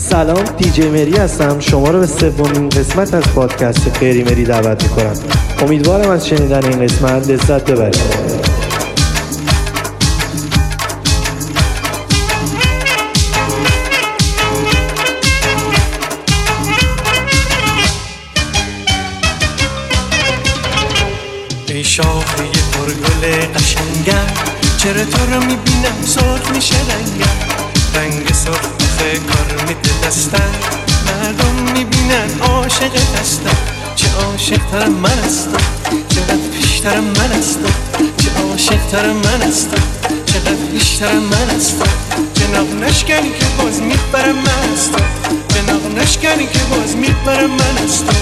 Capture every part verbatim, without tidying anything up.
سلام، دیجی مری هستم. شما رو به سومین قسمت از پادکست فری مری دعوت میکنم. امیدوارم از شنیدن این قسمت لذت ببرید. ای شاخه پرگل قشنگم، چرا تو رو میبینم سرخ میشه رنگم. رنگ سرخ کار میده دستم، مردم میبینن عاشق هستم. چه عاشق ترم من هستم، چقدر پیشترم من هستم. چه عاشق ترم من هستم، چقدر پیشترم من هستم. جناب نشکنی که باز میبرم من هستم، جناب نشکنی که باز میبرم من هستم.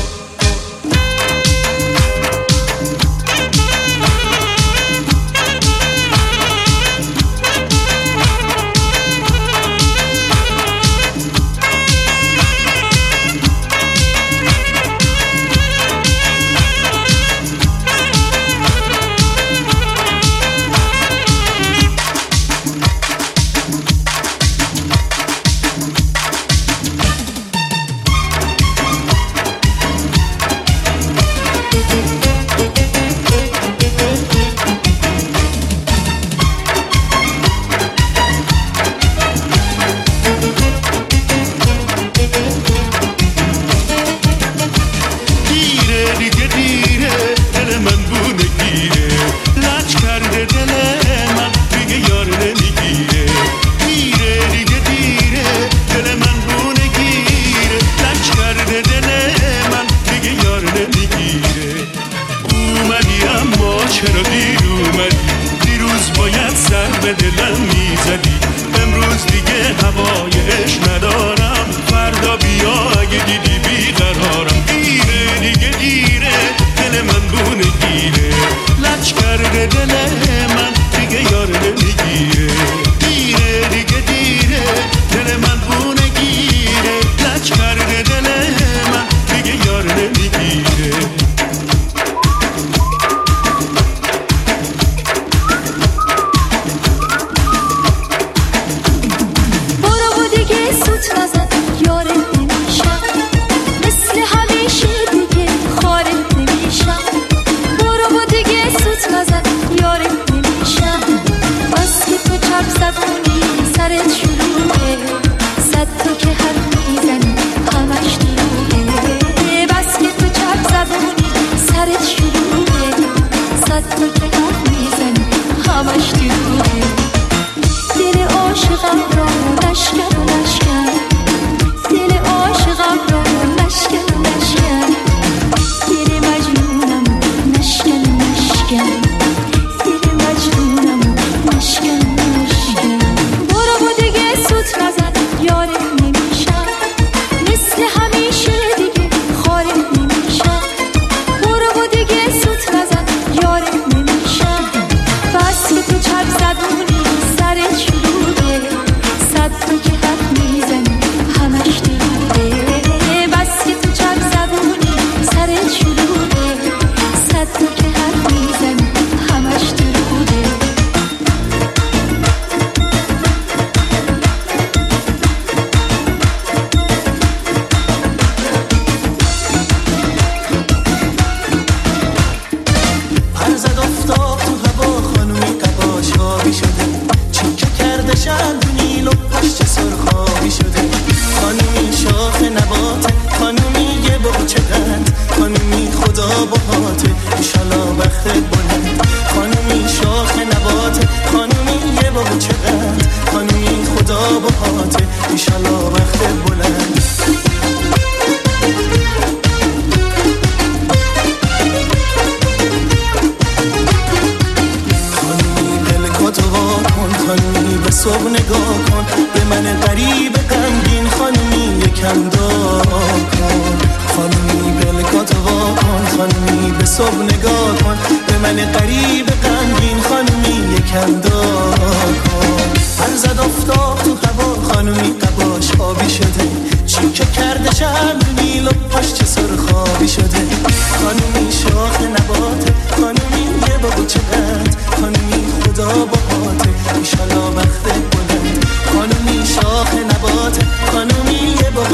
خانومی شاخ نبات، خانومی یه بابا چقدر، خانومی خدا باهاته ایشالا وقت بلند. خانومی شاخ نبات، خانومی یه بابا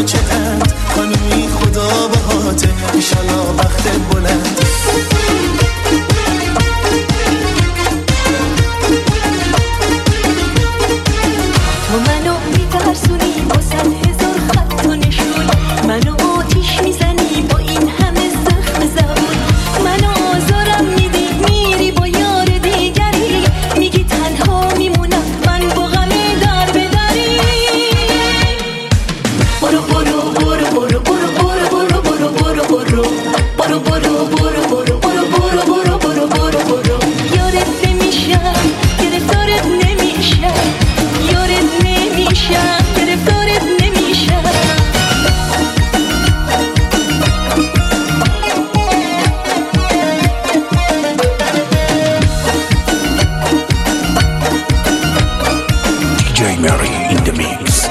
جی مری in the mix.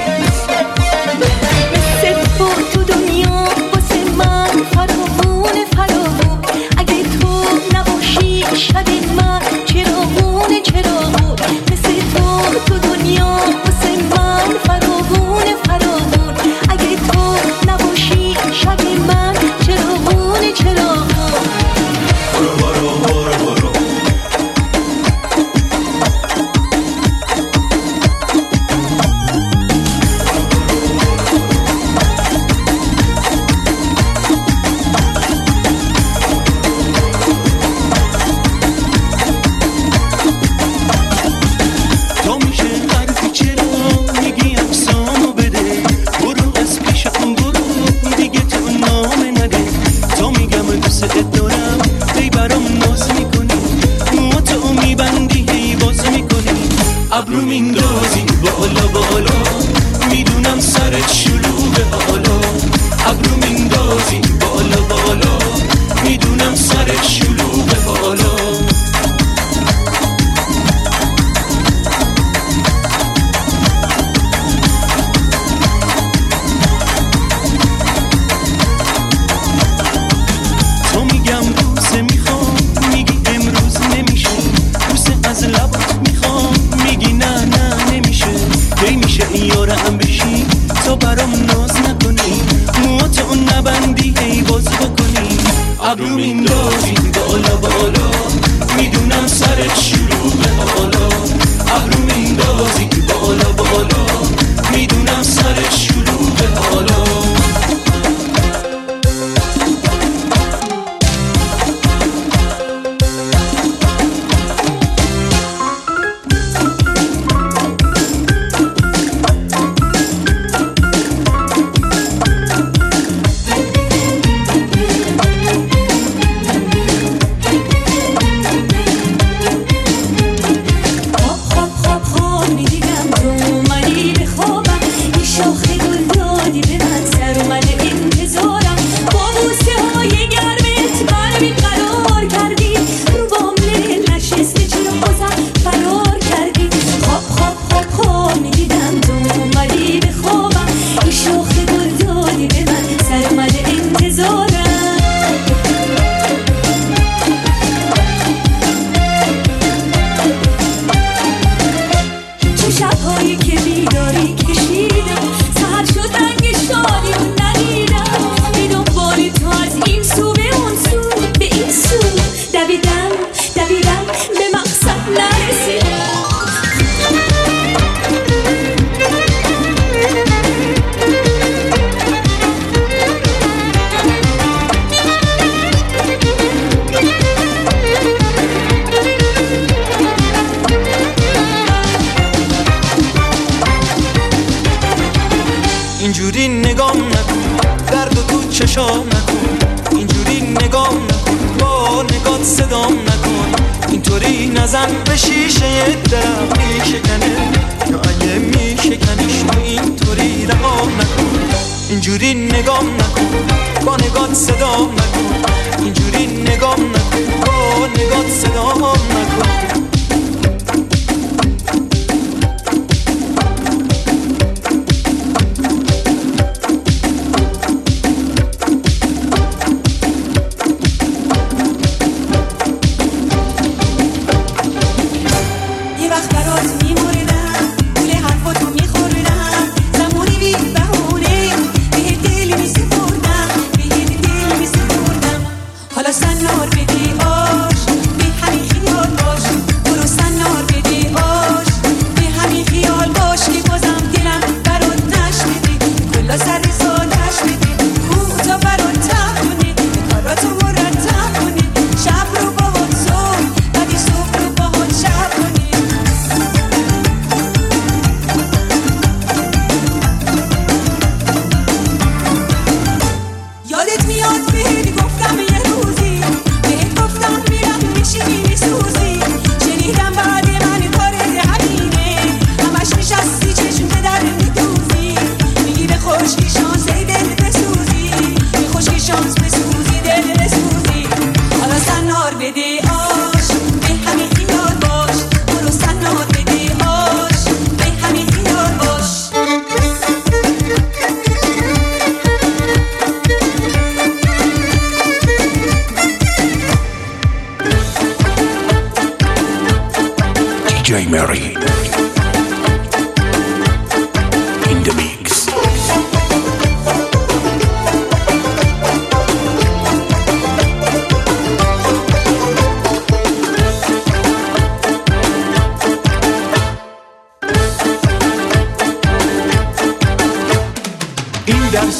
مثل تو تو دنیا واسه من فراوون فراوون، اگه تو نباشی شب من چراغون چراغون. مثل تو تو دنیا واسه من فراوون فراوون، اگه تو نباشی شب من چراغون چراغون. برو برو برو برو ابرو میندازی بالا بالا، میدونم سرت شلوغه حالا. ابرو میندازی بالا بالا، میدونم سرت شلوغه حالا. تو میگم بوسه میخوام، میگی امروز نمیشه. بوسه از لبات میخوام، میگی نه نه نمیشه. کی میشه این یارم بشی تو برام ناز نکنی، موهاتو نبندی هی باز بکنی. ابرو میندازی بالا بالا، میدونم سرت شلوغه حالا. ابرو میندازی بالا بالا، میدونم سرت شلوغه حالا. اینجوری نگام نکن، درد و تو چشام نکن. اینجوری نگام نکن، با نگات صدام نکن. اینطوری نزن به شیشه دلم میشکنه، یا اگه میشکنیش تو اینطوری رهام نکن. اینجوری نگام نکن، با نگات صدام نکن. اینجوری نگام نکن، با نگات صدام نکن. یه وقت برات میموردم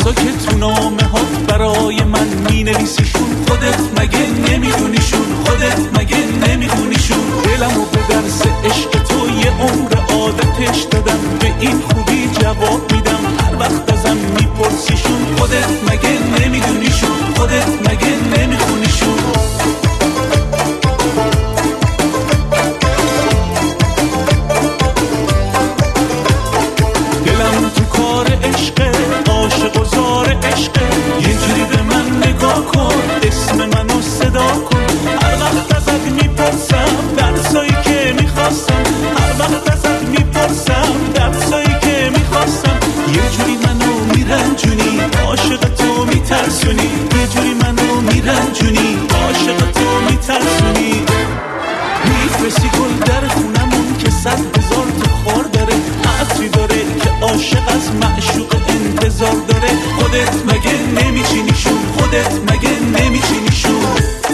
عکسا که تو نامه ها برای من می نویسیشون، خودت مگه نمیدونیشون؟ خودت مگه نمیدونیشون؟ دلمو به درس عشق تو یه عمر عادتش دادم، به این خوبی جواب میدم هر وقت ازم میپرسیشون. خودت مگه نمیدونیشون؟ خودت مگه نمیخونیشون؟ دلم تو کار عشقه، عاشق و زار عشقه، یه جوری به من نگاه کن، اسم منو صدا کن. هر وقت ازت میپرسم درسایی که میخواستم، هر وقت ازت میپرسم درسایی که میخواستم، یه جوری منو میرنجونی، عاشق تو میترسونی، یه جوری منو میرنجونی، عاشق تو میترسونی. میفرستی گل در خونمون که صد هزار تا خار داره، عطری داره که عاشق از معشوق انتظار داره. خودت مگه نمیچینیشون؟ خودت مگه نمیچینیشون؟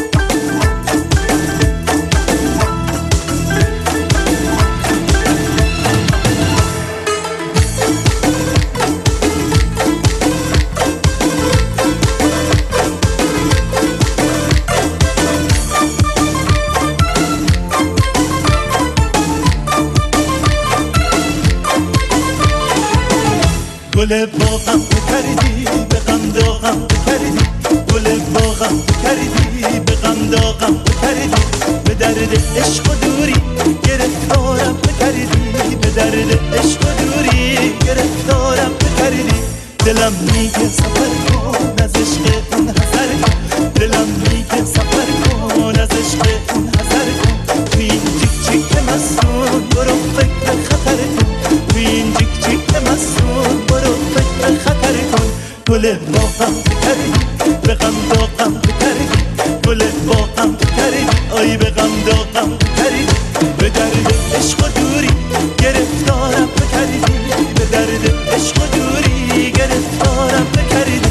گل باغم کردی به غم داغم کردی، گل باغم کردی به غم داغم کردی، به درد عشق و دوری گرفتارم کردی، به درد عشق و دوری گرفتارم کردی. دلم میگه سفر کن از عشق اون حذر کن، دلم میگه سفر کن از عشق اون حذر کن. تو این جیک جیک مستون برو فکر خطر کن، تو این جیک جیک مستون برو فکر خطر کن. گل باغم کردی به غم داغم کردی، گل باغم کردی آی به غم داغم کردی، به درد عشق و دوری گرفتارم کردی، به درد عشق و دوری گرفتارم کردی.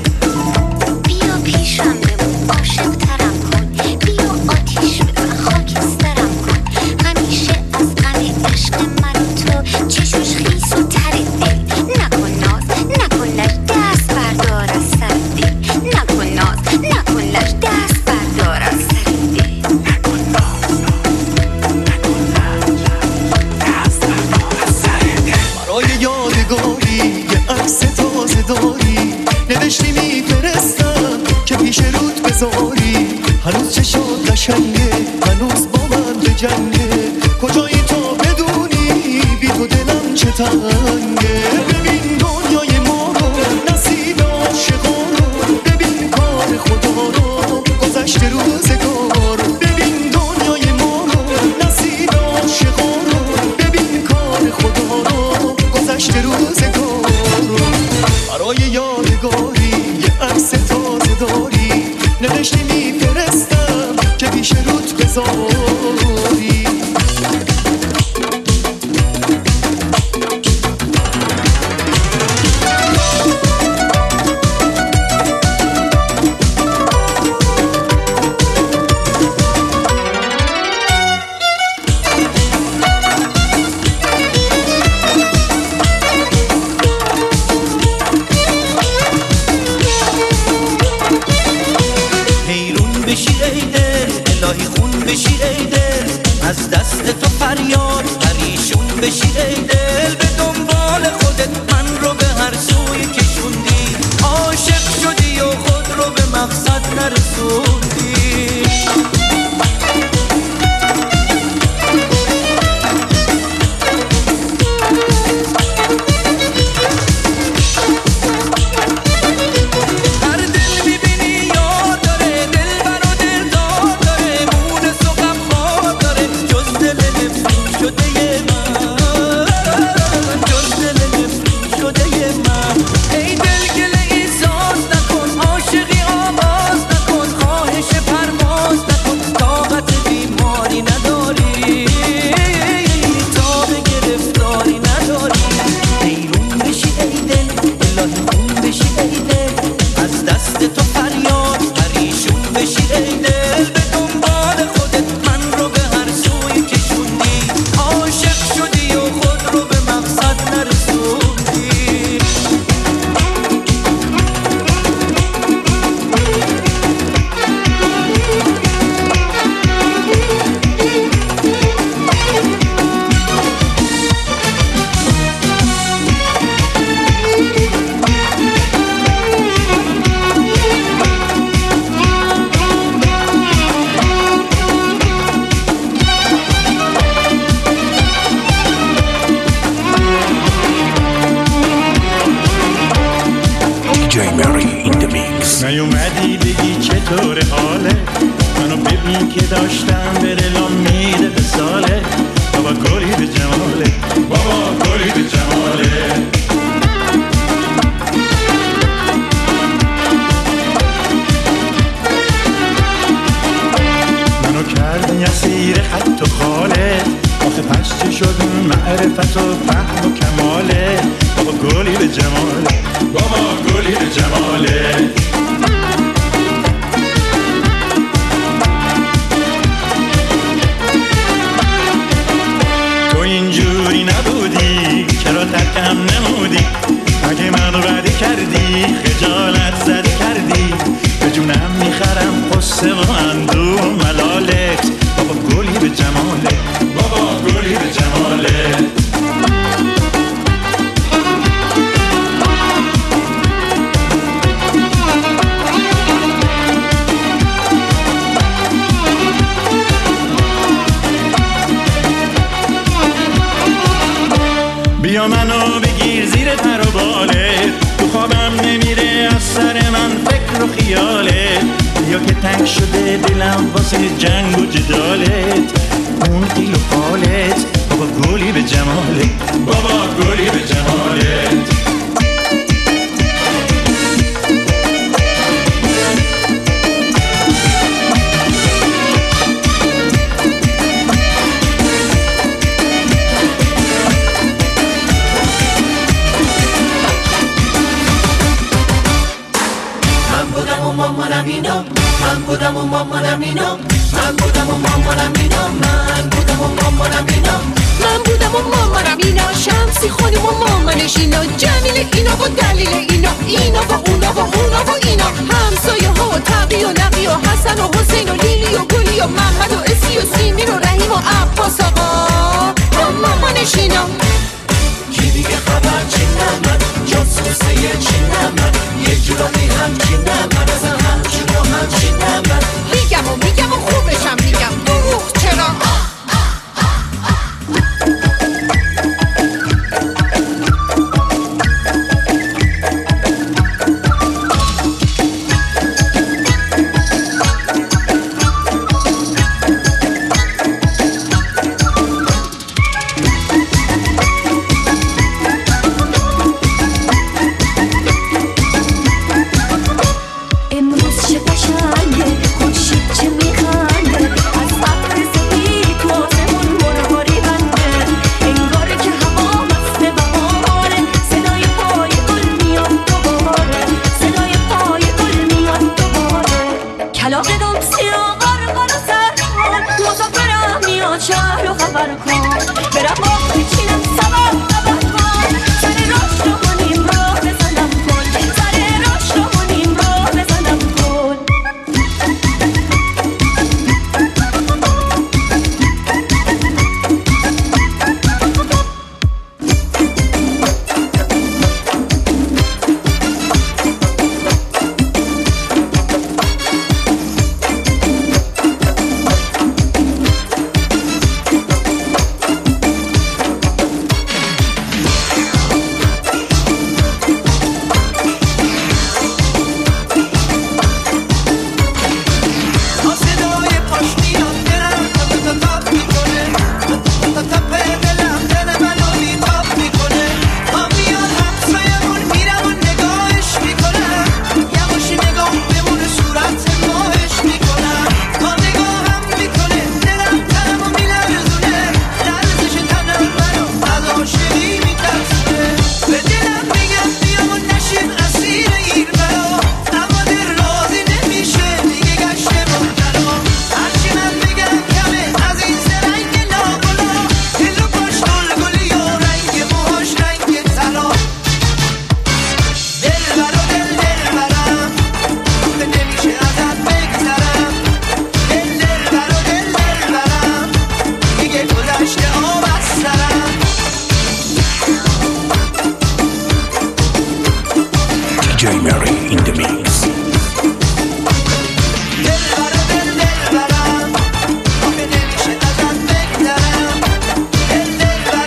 بیا پیشم بمون عاشق ترم کن، بیا آتیش به من خاکسترم کن، همیشه از غم عشق من و تو چشمش خیس و تر دل. نکن ناز نکن لش دست بردار از سر دل، نکن ناز نکن لش دست بردار از سر دل، نکن ناز نکن لش دست بردار از سر دل. برای یادگاری یه عکس تازه داری، نوشتی میفرستم که پیش رود بذاری. هنوز چشات قشنگه، هنوز با من به جنگه، کجایی تو بدونی بی تو دلم چه تنگه. ببین دنیای ما رو، نصیب عاشقا رو، ببین کار خدا رو، گذشته روزگار. ببین دنیای ما رو، نصیب عاشقا رو، ببین کار خدا رو، گذشته روزگار. برای یادگاری یه عکس تازه داری، نوشتی میفرستم که پیش رود بذاری. از دست تو فریاد پریشون بشی ای دل، به دنبال خودت من رو به هر سوی کشوندی، عاشق شدی و خود رو به مقصد نرسوندی. ای دل گله ای ساز نکن، عاشقی آواز نکن، جی مری in the mix. نیومدی بگی چطور حاله، منو ببین که داشتم به دلم میره به ساله. بابا گلی به جماله، بابا گلی به جماله. منو کردی اسیر خط و خاله، آخه پس چه شد معرفت و فهم و کماله. بابا گلی به جماله، بابا گلی به جماله. تو اینجوری نبودی، چرا ترکم نمودی؟ اگه منو بدی کردی، خجالت زدی کردی، به جونم میخرم قصه و اندو و ملالت. بابا گلی به جماله، بابا گلی به جماله. بیا منو بگیر زیر پر و باله، تو خوابم نمیره از سر من فکر و خیاله. بیا که تنگ شده دلم واسه جنگ و جدالت، اون قیل و قالت. بابا گلی به جماله، بابا گلی به جمالت. مامانم اینا، من بودم و مامانم اینا، من بودم و مامانم اینا، من بودم و مامانم اینا، من بودم و مامانم اینا، شمسی خانم و مامانش اینا، جمیل اینا و دلیل اینا، اینا و اونا و اونا و اینا، همسایه ها و تقی و نقی و حسن و حسین و لیلی و گلی و محمد و اسی و سیمین و رحیم و عباس آقا و مامانش اینا. کی دیگه خبر چی نمد، جاسوسه چی نمد، یه جورایی همچی نمد، از همچون و همچی نمد. میگم و میگم و خوبشم میگم، دروغ چرا؟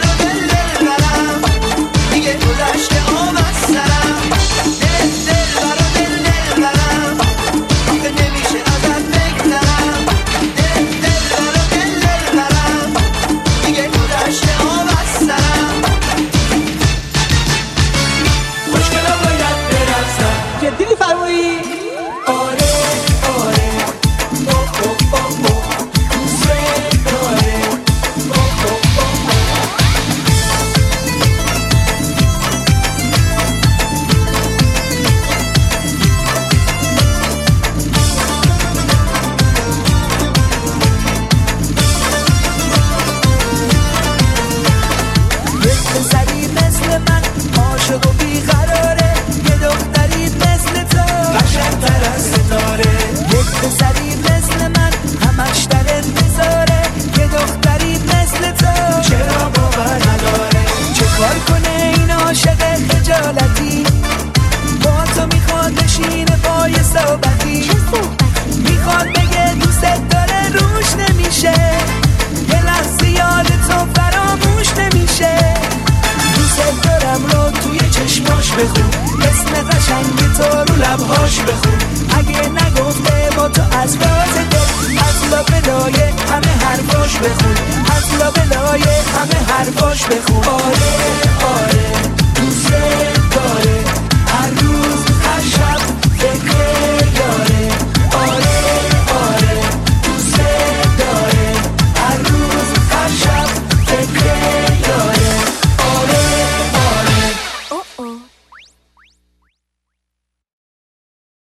دیگه گذشته آمد سرم، دل دل عاشق و بیقراره، یه دختری مثل تو قشنگ‌تر از ستاره، یک پسری مثل من همش در انتظاره، یه دختری مثل تو چرا باور نداره؟ چه کار کنه این عاشق خجالتی، با تو میخواد بشینه پای صحبتی، میخواد بگه دوست داره روش نمیشه، یه لحظه یاد تو فراموش نمیشه. دوست دارم رو توی چشماش بخون، اسم قشنگ تو رو لبهاش بخون، اگه نگفته با تو از راز دل، از لابلای همه حرفاش بخون، از لابلای همه حرفاش بخون. آره آره دوست داره، هر روز هر شب فکر یاره. آره